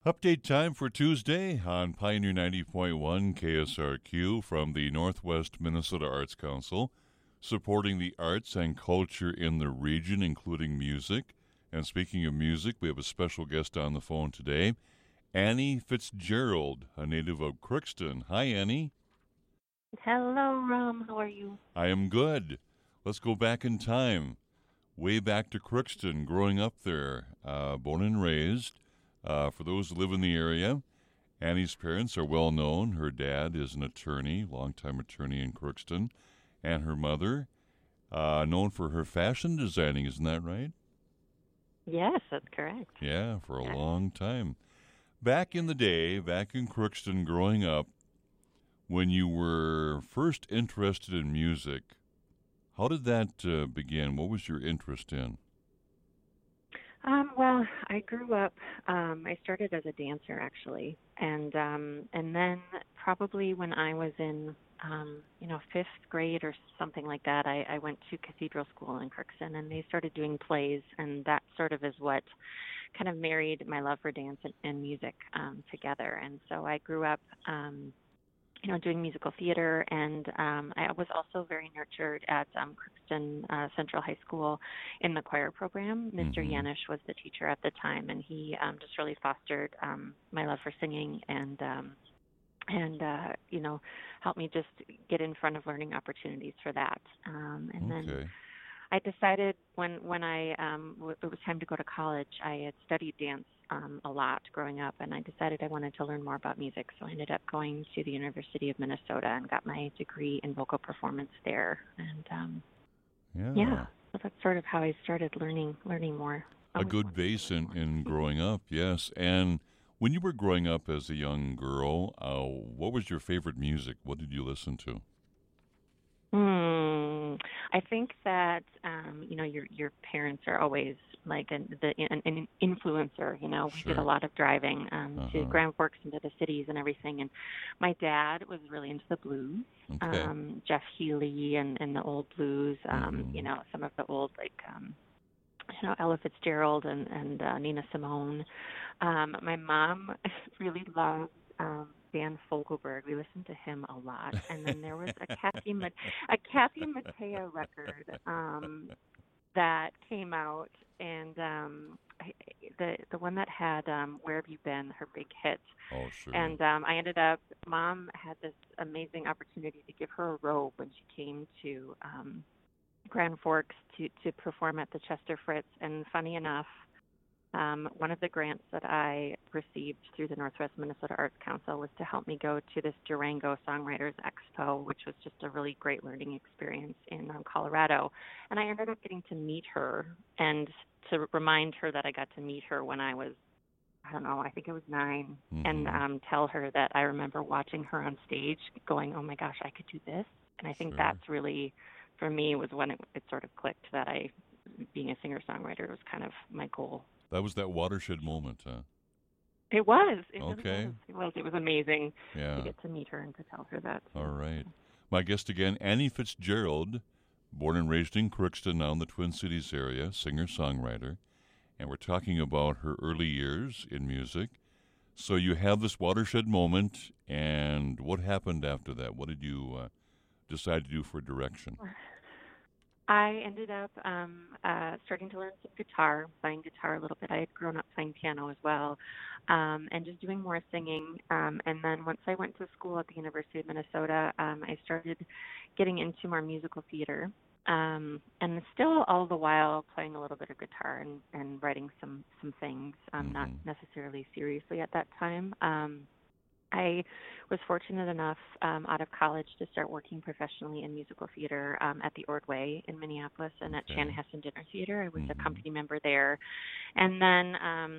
Update time for Tuesday on Pioneer 90.1 KSRQ from the Northwest Minnesota Arts Council, supporting the arts and culture in the region, including music. And speaking of music, we have a special guest on the phone today, Annie Fitzgerald, a native of Crookston. Hi, Annie. Hello, Rom. How are you? I am good. Let's go back in time, way back to Crookston, growing up there, born and raised. For those who live in the area, Annie's parents are well known. Her dad is an attorney, longtime attorney in Crookston, and her mother, known for her fashion designing. Isn't that right? Yes, that's correct. Yeah, for a Yes. long time. Back in the day, back in Crookston, growing up, when you were first interested in music, how did that begin? What was your interest in? Well, I grew up. I started as a dancer actually, and then probably when I was in, fifth grade or something like that, I went to Cathedral School in Crookston, and they started doing plays, and that sort of is what kind of married my love for dance and music together. And so I grew up. Doing musical theater, and I was also very nurtured at Crookston Central High School in the choir program. Mr. Mm-hmm. Yanish was the teacher at the time, and he just really fostered my love for singing and helped me just get in front of learning opportunities for that. And then Okay. I decided when it was time to go to college, I had studied dance a lot growing up, and I decided I wanted to learn more about music. So I ended up going to the University of Minnesota and got my degree in vocal performance there. And yeah, Yeah. so that's sort of how I started learning more. A Always good wanted to base learn in more. growing up, yes. And when you were growing up as a young girl, what was your favorite music? What did you listen to? Hmm. I think that your parents are always like an influencer. We did a Sure. lot of driving Uh to huh. Grand Forks into the cities and everything. And my dad was really into the blues, Okay. Jeff Healey and the old blues. Mm-hmm. Some of the old like Ella Fitzgerald and Nina Simone. My mom really loved Dan Fogelberg. We listened to him a lot, and then there was a Kathy Mattea record that came out, and the one that had "Where Have You Been," her big hit, Oh, sure. and I ended up. Mom had this amazing opportunity to give her a robe when she came to Grand Forks to perform at the Chester Fritz, and funny enough. One of the grants that I received through the Northwest Minnesota Arts Council was to help me go to this Durango Songwriters Expo, which was just a really great learning experience in Colorado. And I ended up getting to meet her and to remind her that I got to meet her when I was, I don't know, I think it was 9, and Mm-hmm. tell her that I remember watching her on stage going, oh my gosh, I could do this. And I think Sure. that's really, for me, was when it sort of clicked that being a singer songwriter was kind of my goal. That was that watershed moment, huh? It was. It really Okay. was. It was. It was amazing to Yeah. get to meet her and to tell her that All too. right. My guest again, Annie Fitzgerald, born and raised in Crookston, now in the Twin Cities area, singer songwriter. And we're talking about her early years in music. So you have this watershed moment, and what happened after that? What did you decide to do for direction? I ended up starting to learn some guitar, playing guitar a little bit. I had grown up playing piano as well, and just doing more singing. And then once I went to school at the University of Minnesota, I started getting into more musical theater. And still all the while playing a little bit of guitar and writing some things, not Mm-hmm. necessarily seriously at that time. I was fortunate enough out of college to start working professionally in musical theater at the Ordway in Minneapolis and at Okay. Chanhassen Dinner Theater. I was a Mm-hmm. company member there. And then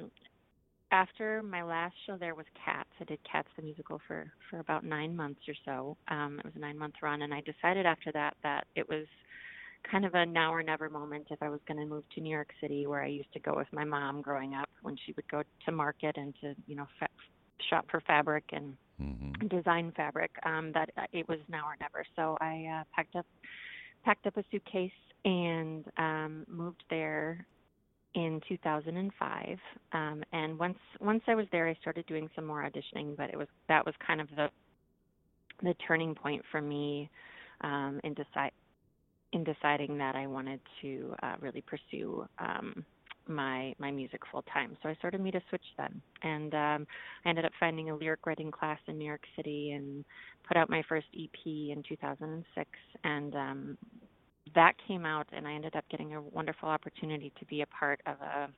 after my last show there was Cats. I did Cats the musical for about 9 months or so. It was a 9 month run, and I decided after that it was kind of a now or never moment if I was going to move to New York City, where I used to go with my mom growing up when she would go to market and to shop for fabric and Mm-hmm. design fabric. That it was now or never. So I packed up a suitcase and moved there in 2005. And once I was there, I started doing some more auditioning, but that was kind of the turning point for me in deciding that I wanted to really pursue my music full time. So I sort of made a switch then, and I ended up finding a lyric writing class in New York City and put out my first EP in 2006, and that came out, and I ended up getting a wonderful opportunity to be a part of a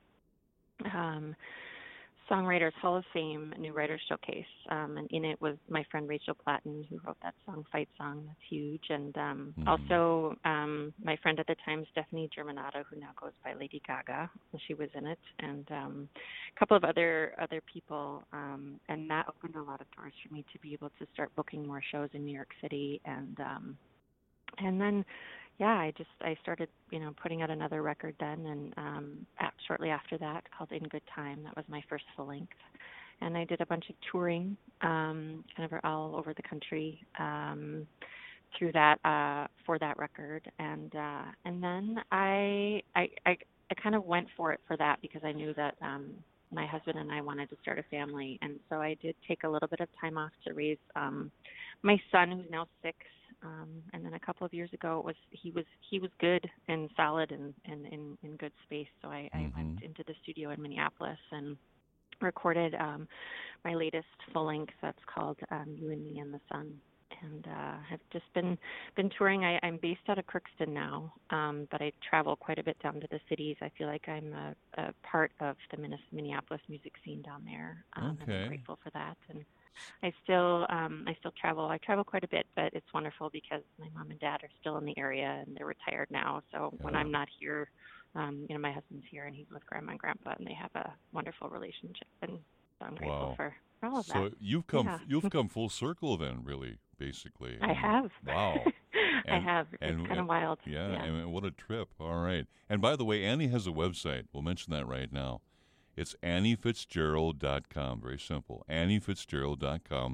Songwriters Hall of Fame New Writers Showcase, and in it was my friend Rachel Platten, who wrote that song, Fight Song. That's huge. And also my friend at the time, Stephanie Germanato, who now goes by Lady Gaga. She was in it, and a couple of other people, and that opened a lot of doors for me to be able to start booking more shows in New York City, and then I started, putting out another record then, and shortly after that, called In Good Time. That was my first full length, and I did a bunch of touring, kind of all over the country through that for that record, and then I kind of went for it for that because I knew that my husband and I wanted to start a family, and so I did take a little bit of time off to raise my son, who's now 6. And then a couple of years ago, he was good and solid and in good space. So I went into the studio in Minneapolis and recorded my latest full length. That's called You and Me and the Sun. And have just been touring. I'm based out of Crookston now, but I travel quite a bit down to the cities. I feel like I'm a part of the Minneapolis music scene down there. And I'm grateful for that. And I still travel. I travel quite a bit, but it's wonderful because my mom and dad are still in the area and they're retired now. So when I'm not here, my husband's here and he's with grandma and grandpa, and they have a wonderful relationship. And so I'm grateful for all of that. So you've come full circle then, really, basically. I have. Wow. I have. It's kind of wild. Yeah, and what a trip. All right. And by the way, Annie has a website. We'll mention that right now. It's AnnieFitzgerald.com. Very simple. AnnieFitzgerald.com.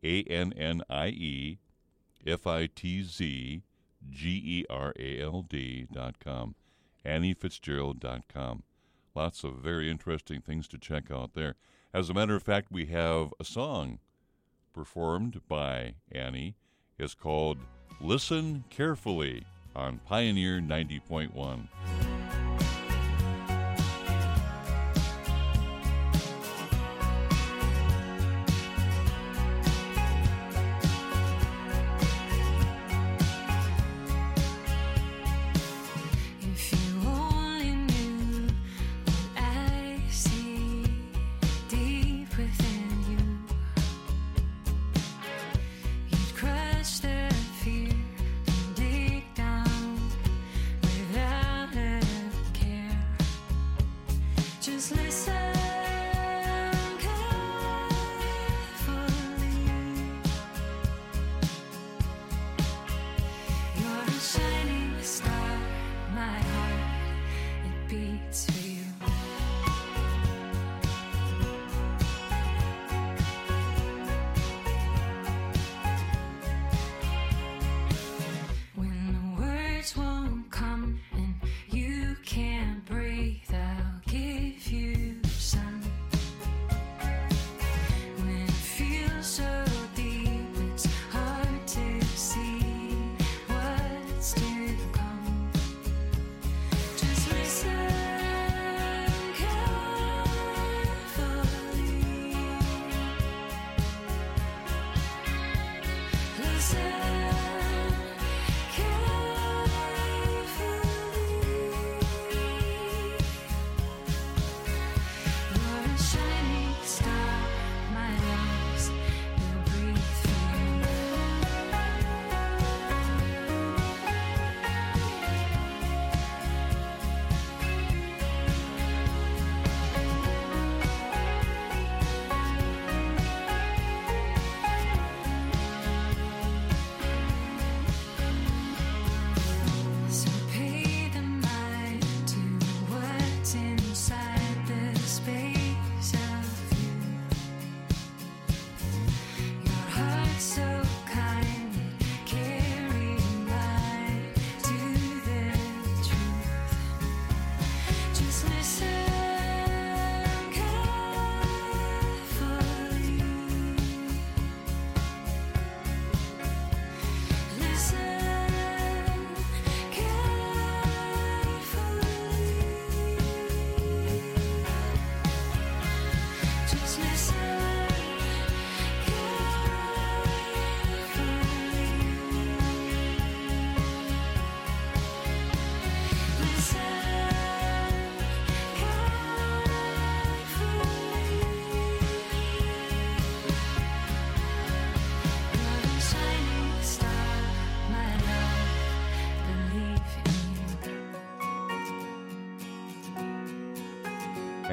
AnnieFitzgerald.com. AnnieFitzgerald.com. Lots of very interesting things to check out there. As a matter of fact, we have a song performed by Annie. It's called Listen Carefully on Pioneer 90.1.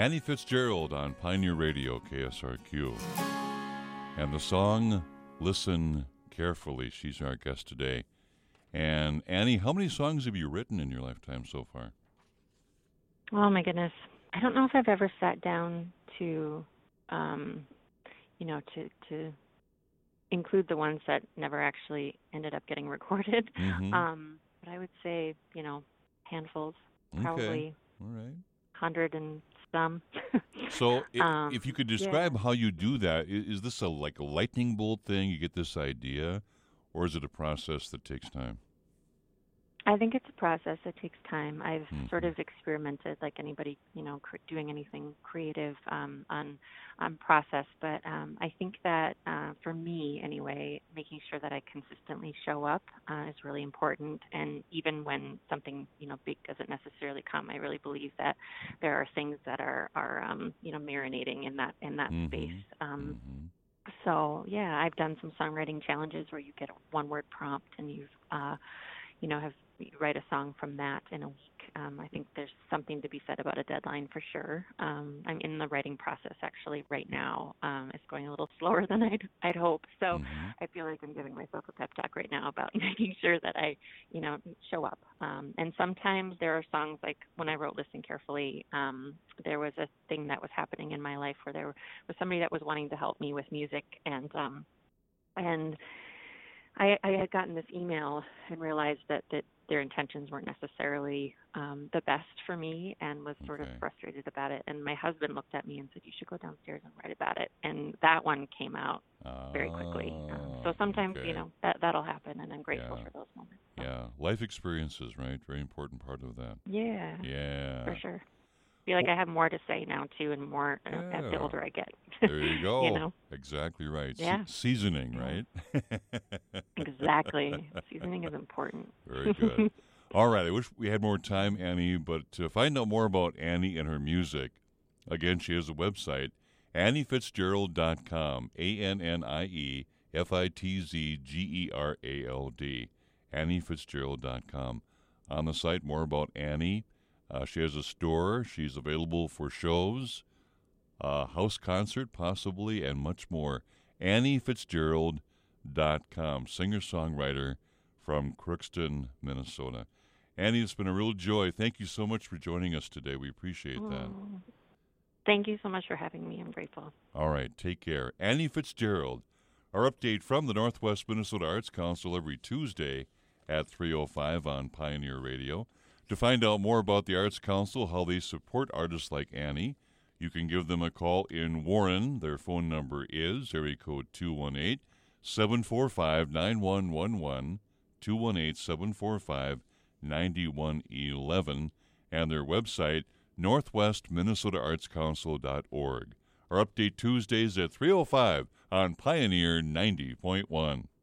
Annie Fitzgerald on Pioneer Radio, KSRQ. And the song, Listen Carefully. She's our guest today. And Annie, how many songs have you written in your lifetime so far? Oh my goodness. I don't know if I've ever sat down to, to include the ones that never actually ended up getting recorded. But I would say, handfuls, probably. Okay. All right. 100 and some. So if you could describe how you do that, is this like a lightning bolt thing? You get this idea, or is it a process that takes time? I think it's a process that takes time. I've sort of experimented, like anybody, doing anything creative on process. But I think that for me, anyway, making sure that I consistently show up is really important. And even when something, big doesn't necessarily come, I really believe that there are things that are marinating in that space. So yeah, I've done some songwriting challenges where you get a one-word prompt and you write a song from that in a week. I think there's something to be said about a deadline for sure. I'm in the writing process actually right now. It's going a little slower than I'd hope. So I feel like I'm giving myself a pep talk right now about making sure that I, show up. And sometimes there are songs like when I wrote Listen Carefully, there was a thing that was happening in my life where there was somebody that was wanting to help me with music and I had gotten this email and realized that their intentions weren't necessarily the best for me and was sort of frustrated about it. And my husband looked at me and said, you should go downstairs and write about it. And that one came out very quickly. So sometimes, that'll happen, and I'm grateful for those moments. So. Yeah, life experiences, right? Very important part of that. Yeah. Yeah. For sure. I feel like I have more to say now, too, and more as the older I get. There you go. Exactly right. Yeah. Seasoning, right? Exactly. Seasoning is important. Very good. All right. I wish we had more time, Annie, but to find out more about Annie and her music, again, she has a website, AnnieFitzgerald.com, AnnieFitzgerald, AnnieFitzgerald.com. On the site, more about Annie. She has a store. She's available for shows, house concert possibly, and much more. AnnieFitzgerald.com, singer-songwriter from Crookston, Minnesota. Annie, it's been a real joy. Thank you so much for joining us today. We appreciate that. Thank you so much for having me. I'm grateful. All right, take care. Annie Fitzgerald, our update from the Northwest Minnesota Arts Council every Tuesday at 3:05 on Pioneer Radio. To find out more about the Arts Council, how they support artists like Annie, you can give them a call in Warren. Their phone number is area code 218-745-9111, 218-745-9111, and their website, northwestminnesotaartscouncil.org. Our update Tuesdays at 3:05 on Pioneer 90.1.